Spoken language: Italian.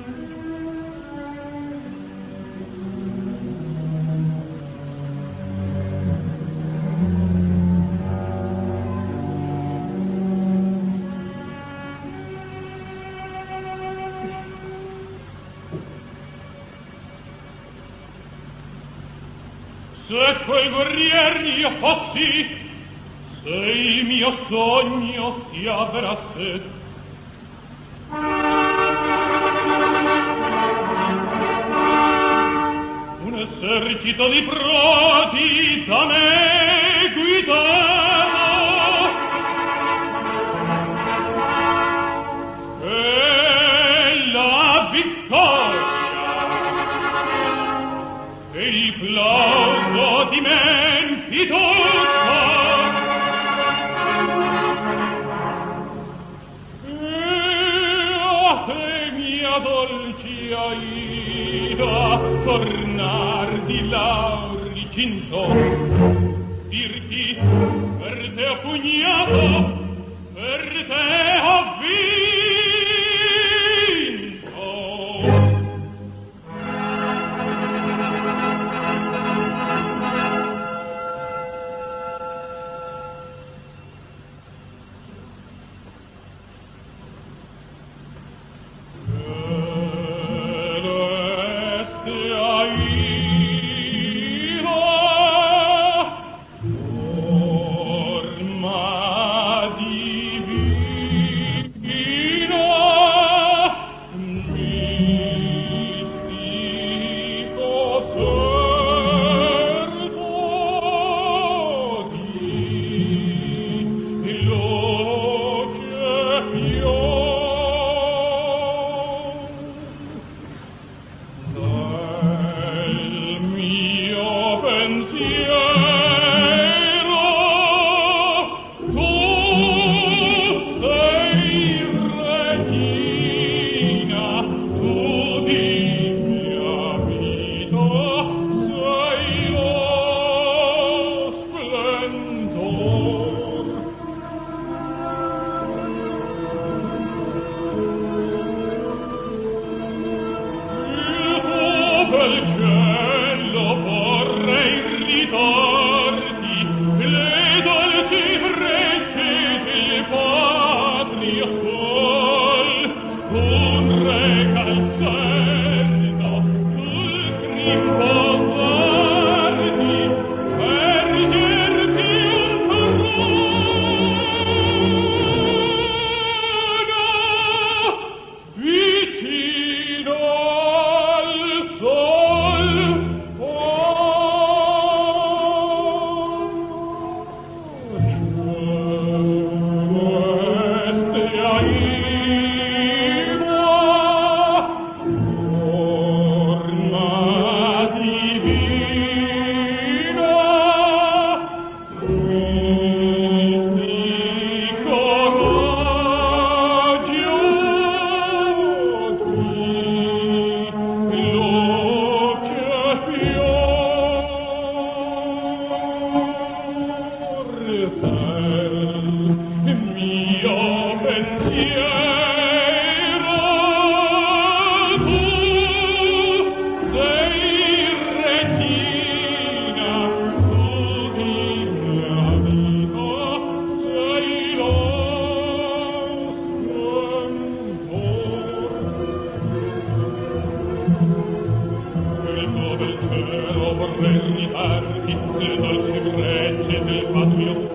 Se quei guerrieri io fossi, se il mio sogno si avverasse, un esercito di proti da me guidato, e la vittoria e il plauso di men fiducia e a te mia dolce Aida tornar di lauri cinto dirti per te ho pugnato per te ho vinto. Vorrei ridarti le dolci grecce del patrio